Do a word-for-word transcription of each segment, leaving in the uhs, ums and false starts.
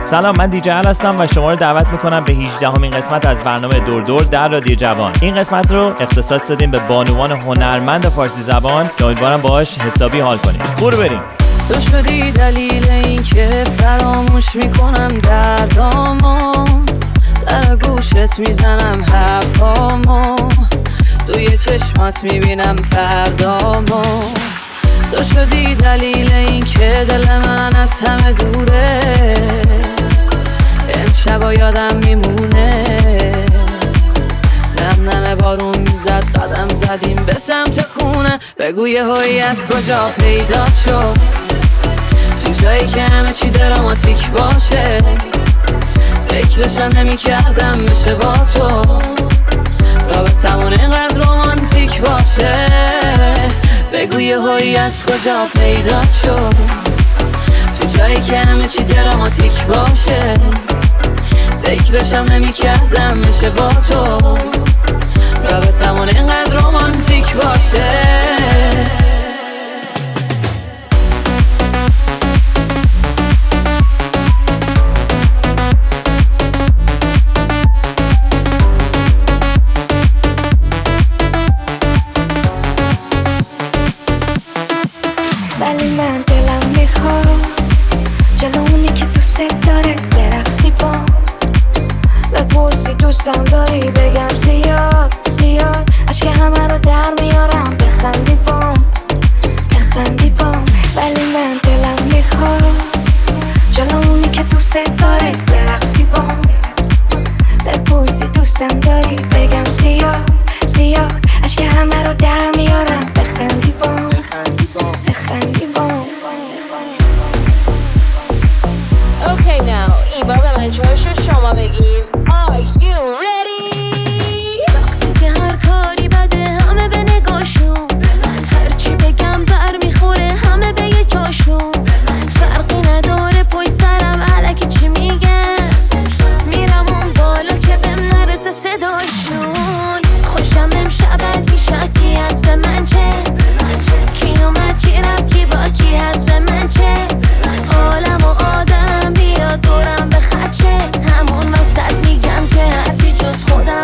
سلام، من دیجی ال هستم و شما رو دعوت میکنم به هجدهمین قسمت از برنامه دور دور در رادیو جوان. این قسمت رو اختصاص دادیم به بانوان هنرمند فارسی زبان که امیدوارم باهاش حسابی حال کنیم. برو بریم. تو شدی دلیل این که فراموش میکنم دردامو، در گوشت میزنم حرفامو، توی چشمات میبینم فردامو. تو شدی دلیل این که دل من از همه دوره، امشبا یادم میمونه. نم نم بارون میزد، قدم زدیم به سمت خونه. بگو یه هایی از کجا پیدا شد، تو جایی که همه چی دراماتیک باشه. فکرشم نمی کردم میشه با تو رابطمون اینقدر رومانتیک باشه. بگو یه هایی از کجا پیدا شد، تو جایی که همه چی دراماتیک باشه. فکرشم نمی کردم میشه با تو رابطمون اینقدر رومانتیک باشه. ولی من دلم میخواد جلو اونی که دوست داره برقصی با بپرسی دوستم داری، بگم زیاد زیاد عشق همه رو در میارم. بخندی بام بخندی بام. ولی من دلم میخواد جلو اونی که دوست داره برقصی با بپرسی دوستم داری، بگم زیاد زیاد عشق همه رو در میارم. بخندی بام بخندی بام. Okay now این بار به من چهارشو شما بگیم. Are you ready؟ وقتی که هر کاری بده همه به نگاشون، هرچی بگم بر میخوره همه به یه جاشون. فرقی نداره پشت سرم علکی چی میگن، میرم اون بالا که بهم نرسه صداشون. خوشم امشب هرکی شکی هست به من چه، کی اومد کی رفت کی با کی هست به من چه. عالم و آدم بیاد دورم به خدشه، همون وسط میگم که حرفی جز خودم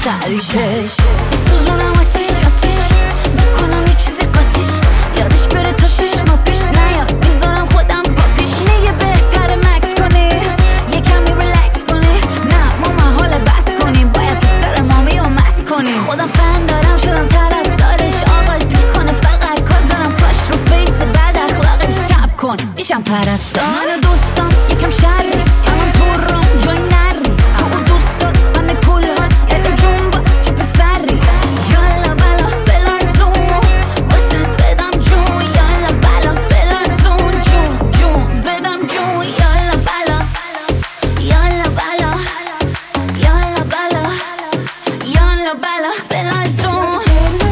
سریشش میسوزونم آتیش آتیش میکنم یه چیزی قاتیش یادش بره تا شش ماه پیش نیاد میذارم خودم با پیش میگه بهتره مکس کنی یه کمی ریلکس کنی نه ما محاله بس کنیم باید پسر مامی و مس کنیم خودم فن دارم شدم طرفدارش آغاز میکنه فقط کازنم کاش رو فیس بد اخلاقش تب کن میشم پرستار من و دوستم یکم شری اما تو روم جای نری تو و دوستات من کلان یه جنبا چه پسری یالا بلا بلرزون واسه بدم جون یالا بلا بلرزون جون جون بدم جون یالا بلا یالا بلا یالا بلا یالا بلا بلرزون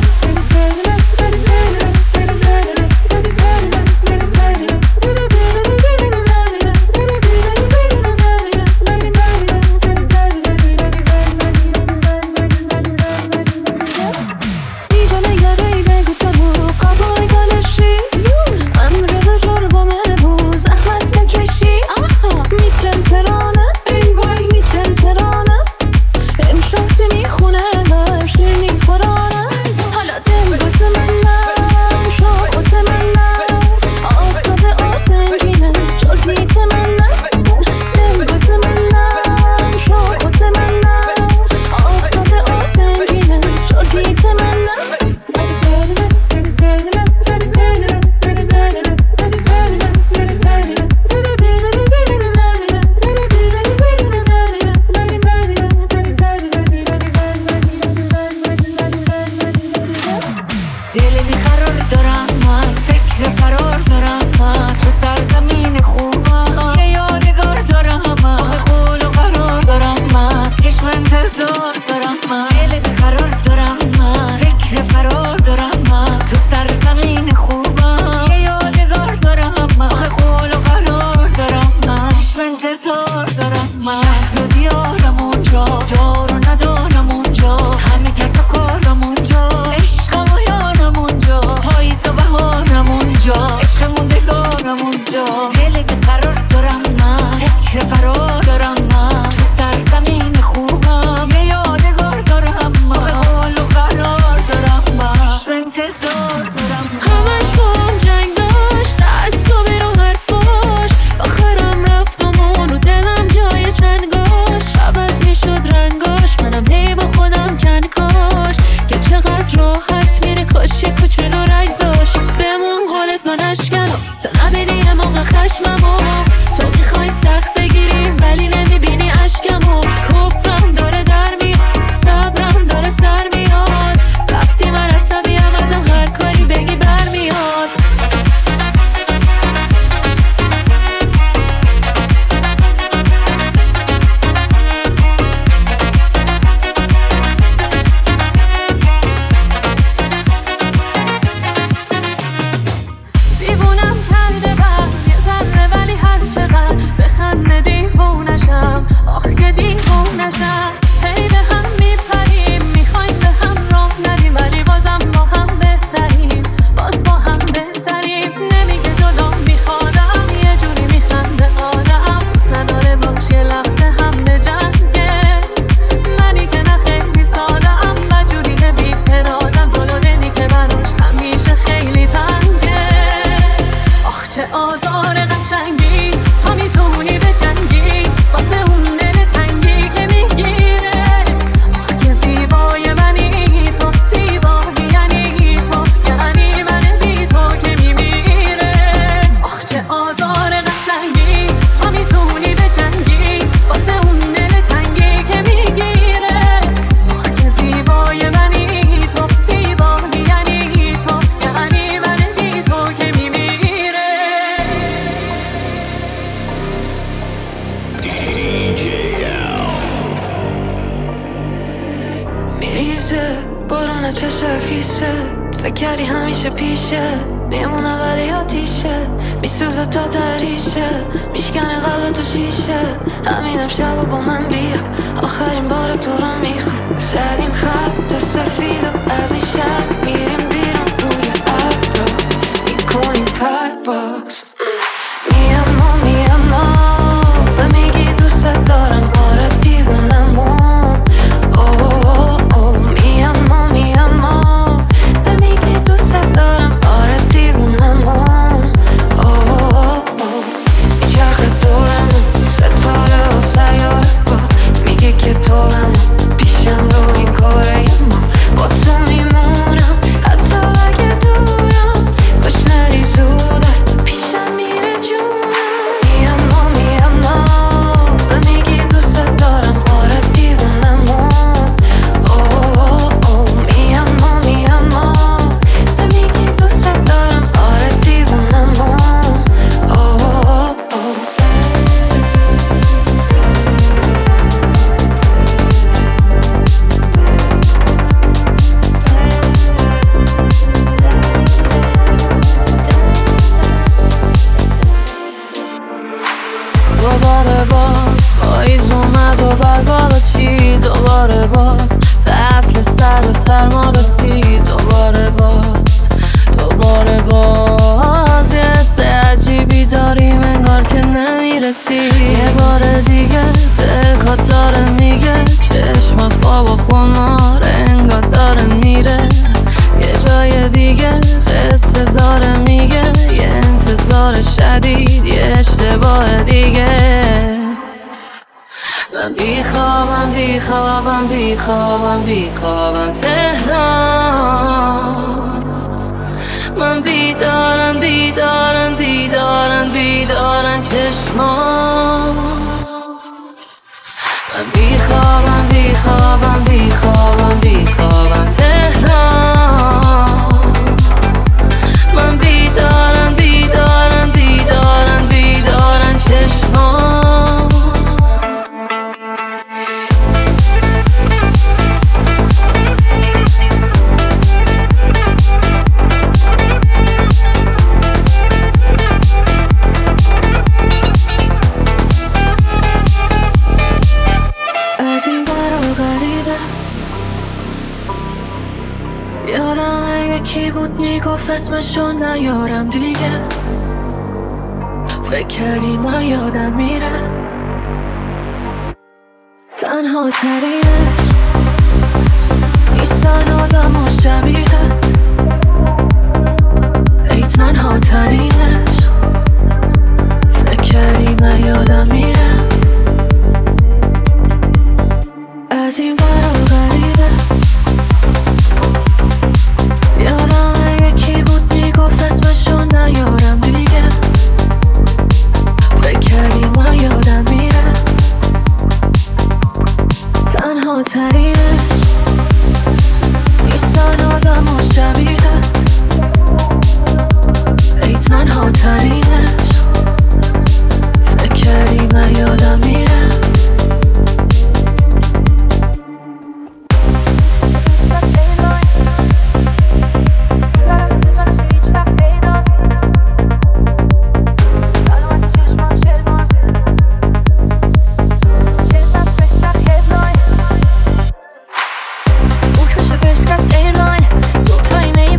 فکر کردی همیشه پیشه میمونه ولی آتیشه میسوزه تا دریشه میشکنه قلب تو شیشه همینم شب با من بیا آخرین بار تو رو میخوام زدیم خط سفید و از این شب میریم بیرون روی ابرا میکنیم پرواز میام و میام و به میگی دوست دارم آره دیوونمون اوه ما رسید دوباره باز دوباره باز یه حس عجیبی داریم انگار که نمیرسی. یه بار دیگه دلکات داره میگه چشم خواب و خمار انگار داره میره. یه جای دیگه قصه داره میگه یه انتظار شدید یه اشتباه دیگه. من بیخوابم بیخوابم بیخوابم بیخوابم تهران. من بیدارم بیدارم بیدارم بیدارم چشمان. من بیخوابم بیخوابم بیخوابم بیخوابم تهران. من بیدارم بیدارم بیدارم بیدارم چشمان. از این برا غریبه یادم یکی بود میگفت اسمشو نیارم دیگه. فکر کردی من یادم میره تنها ترینش نیستن آدم و شبیهت. ای تنها ترینش فکر کردی من یادم میره. از این برا غریبه یادم یکی بود میگفت اسمشو نیارم دیگه. فکر کردی من یادم میره تنها ترینش نیستن آدم و شبیهت. ای تنها ترینش فکر کردی من یادم میره. Buch میشه فرسک از ایرلاین دوتایی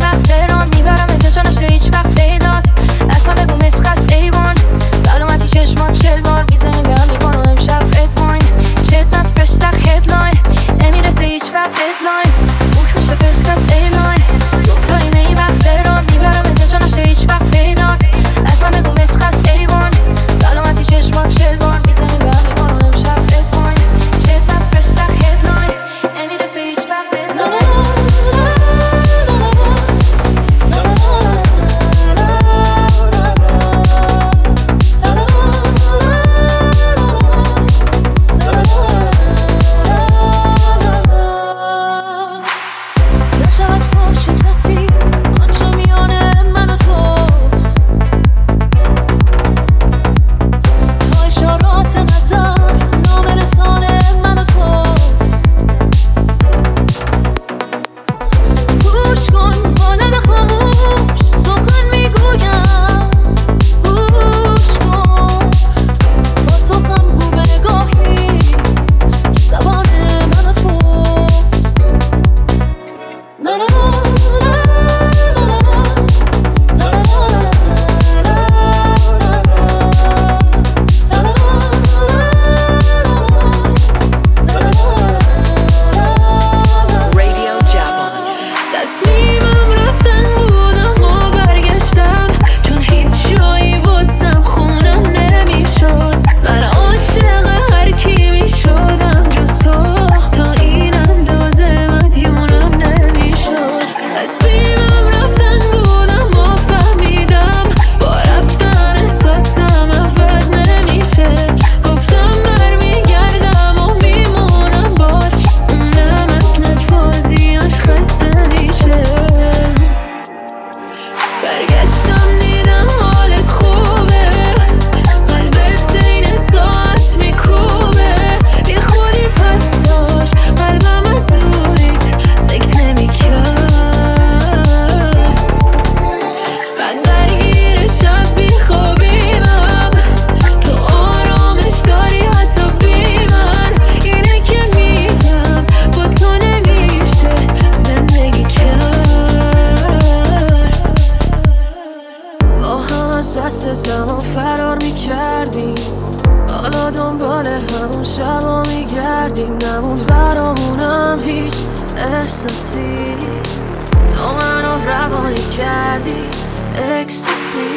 کردیم نموند برامونم هیچ احساسی تو منو روانی کردی اکستاسی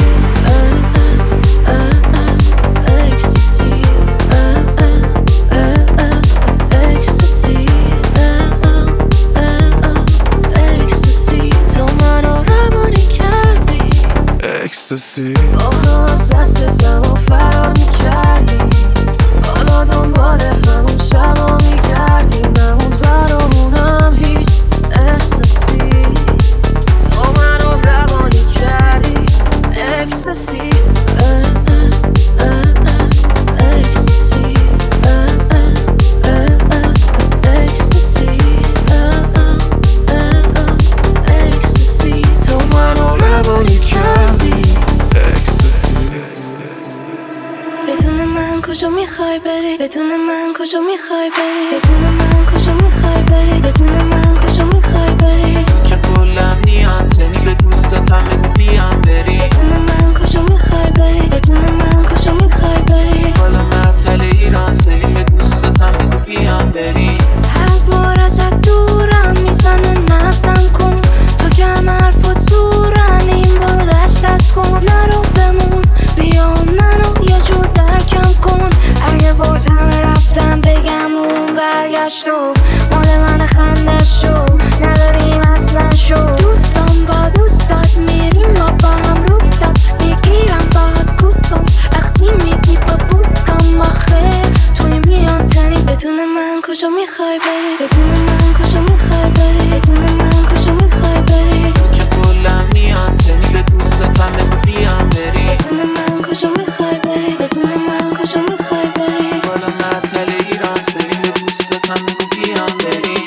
اکستاسی اکستاسی اکستاسی تو منو روانی کردی اکستاسی با هم از دست زمان فرار میکردیم حالا دنبال همون شبا میگردیم نموند برامونم هیچ احساسی تو منو روانی کردی اکستاسی کجا میخوای بری بدون من کجا میخوای بری بدون من کجا میخوای بری بدون من کجا میخوای بری که کلم نیام زنی به دوستاتم بگو بیام بری بدون من کجا میخوای بری بدون من کجا میخوای بری حالا معطل ایران زنی به دوستاتم بگو بیام بری هر بار ازت دورم میزنه نبزم کن تو که همه حرفات زورن این بار دست دست کن نرو بمون بیا نرو یه جور درکم کن اگه باز همه رفتم بگم اون برگشت و مال من خنده شو نداریم اصلا شو دوستان با دوستات میریم ما با هم روفتاد میگیرم باهات گوسبامز وقتی میگی با بوسکام آخه توی میان تنی بدون من کجا میخوای بری بدون من کجا میخوای بری بدون من کجا میخوای بری که کلم نیام زنی به دوستاتم بگو بیام بری بدون من کجا میخوای بری بدون من کجا میخوای بری حالا معطل ایران زنی به دوستاتم بگو بیام بری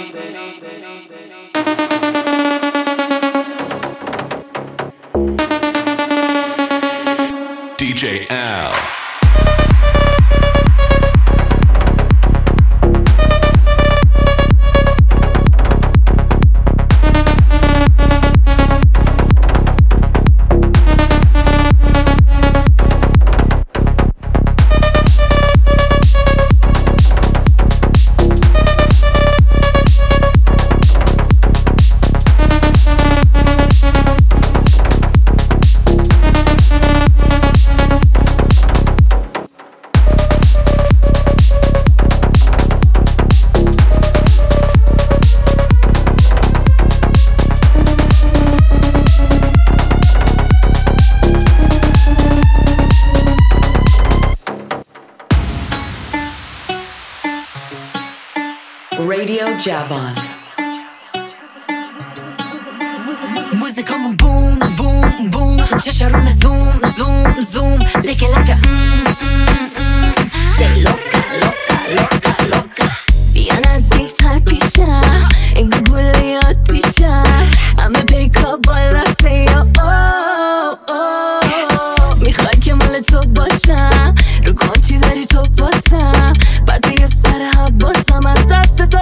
دی جی Al. Radio Javon. موزیکامون بوم بوم بوم چشارون زوم زوم زوم لکه لکه سی لوکا لوکا لوکا لوکا بیا نزدیکتر پیشم انگه گوله آتیشم همه پیکا بالا سی او میخوای که مال تو باشم رو کن چی داری تو باسم بعد یه سر حباسم از دست دار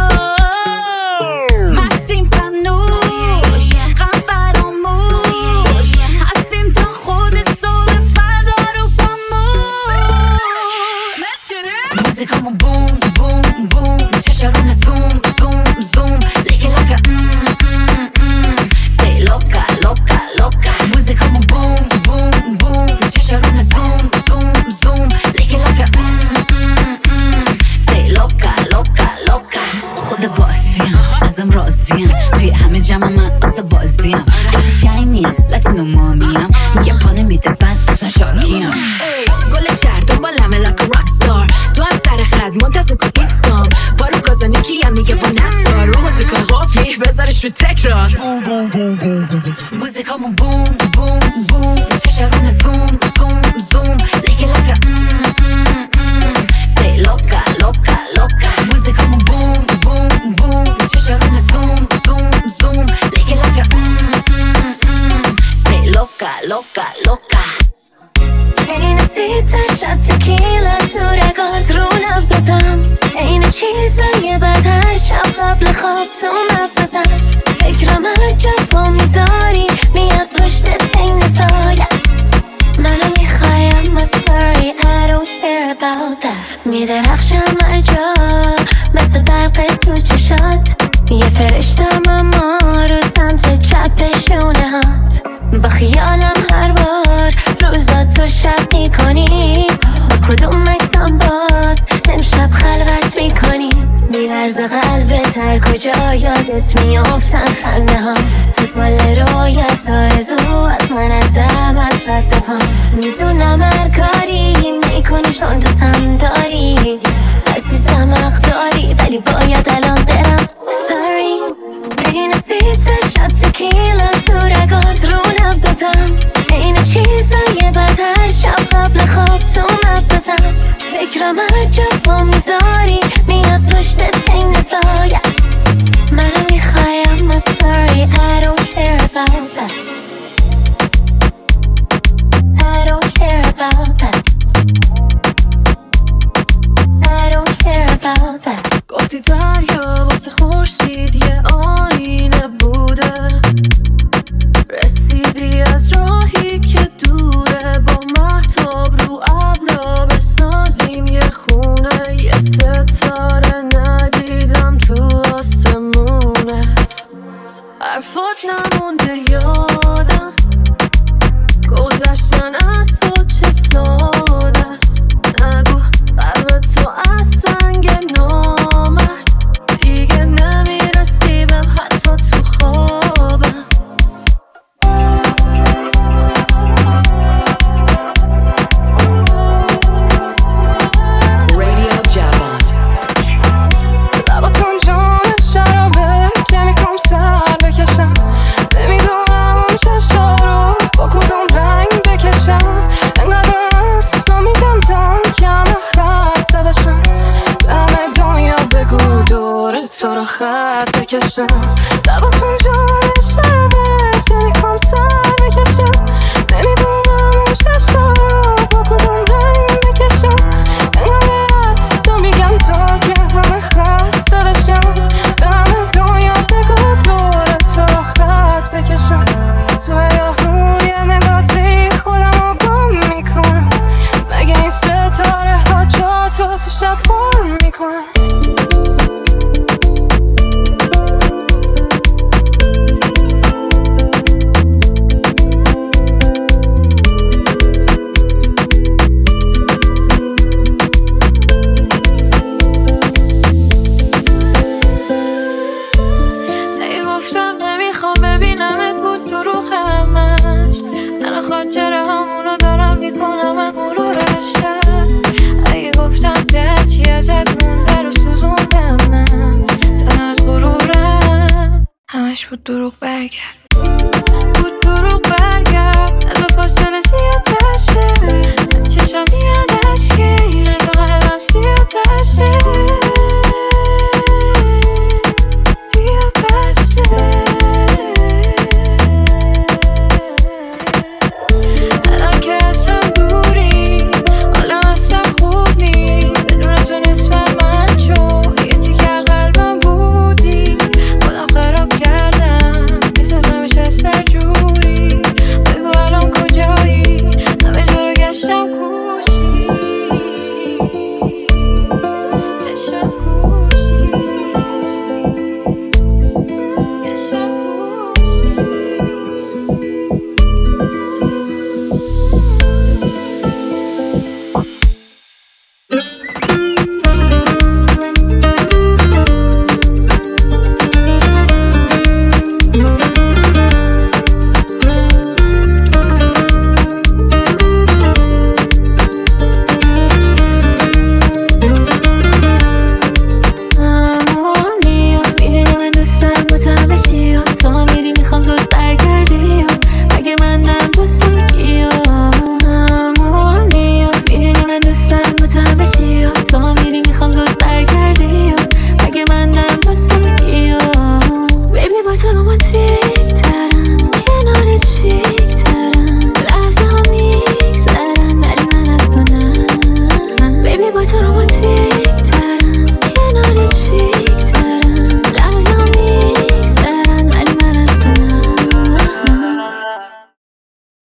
مکسیم پنوش غم فراموش هستیم تا خود صبح فردا رو پاموش موزیکامون بوم بوم بوم چشارون زوم زوم زوم لکه لکه سی لوکا لوکا لوکا موزیکامون بوم بوم بوم چشارون زوم زوم زوم لکه لکه سی لوکا لوکا لوکا خود بازیم ازم راضیم توی همه جمع من از بازیم از شاینیم لاتینو مامیم میگم پانه میده بند اصلا شاکیم گل شهر دنبالمه لکه راکستار تو هم سر خد منتظر تو ایستام بارو گازانی کیم میگه با نستار رو موزیکا قافلی بذارش رو تکرار موزیکامون بوم بوم بوم چشارون زوم زوم زوم لکه لکه سی لوکا لوکا لوکا موزیکامون بوم بوم بوم چشارون زوم زوم زوم لکه لکه سی لوکا لوکا لوکا این سیتا شب تکیلا تو رگات رو نبزتم این چیزای بد هر شب قبل خواب تو نبزتم فکرم هر جا پا میذاری میاد پشت تین سایت منو میخوایم ما sorry I don't care about that میدرخشم هر جا یه فرشتم اما رو سمت چپ شونه هات، با خیالم هر بار روزاتو شب میکنی، با کدوم مکسم باز امشب خلوت میکنی. بی‌لرز قلبت هر کجا یادت میافتن خنده ها، تو بال رویت آرزو از من از دم از رد پا. میدونم هر کاری میکنی چون دوستم داری، عزیزم حق داری ولی باید الان برم. Sorry بین سیت شب تکیلا تو رگات رو نبزتم، این چیزای بد هر شب قبل خواب تو مغزتم. فکرم هر جا پا میذاری میاد پشت تین نزایت، منو میخوایم. I'm sorry I don't care about that, I don't care about that, I don't care about that. گفتی دریا واسه خورشید یه آینه بوده، رسیدی از راهی که دوره، با مهتاب رو ابرا بسازیم یه خونه. یه ستاره ندیدم تو آسمونت، حرفات نمونده یادم، گذشتن از تو چه ساده است. نگو قلب تو از سنگ نامرد، دیگه نمیرسی بهم حتی تو خوابم. Radio Jabon. لباتون جام شرابه که میخوام سر بکشم، نمیدونم اون چشا رو با کدوم رنگ بکشم. انقدر اصلا میگم تا کم خسته بشم، دم دنیا بگو دور تو رو خط بکشم. لباتون جام شرابه که میخوام سر بکشم، نمیدونم اون چشا رو با کدوم رنگ بکشم. انقدر اصلا میگم تا که همه خسته بشم، دم دنیا بگو دور تو رو خط بکشم. تو یاهوی نگاتی خودم رو گم میکنم، مگه این ستاره ها جا تو تو شب پر میکنم. ای گفتم نمیخوام ببینمت بود دروغ همش، من خاطر همونو دارم میکنم من مرورش. ای گفتم که چی ازت مونده رو سوزوندم من، تن از غرورم همش بود دروغ. برگرد بود دروغ، برگرد از و فاصله زیادشه، من چشم میادش که تو قلبم سیادشه. بیا بسه الان که از هم دوری، حالا اصلا خوب نی، بدون تو نصفم من چون یه تیکه قلبم بودی. خودم خراب کردم میسازمش از سر جوری، بگو الان کجایی، همه جا رو گشتم کوشی، گشتم کوشی، گشتم کوشی. تو رومانتیک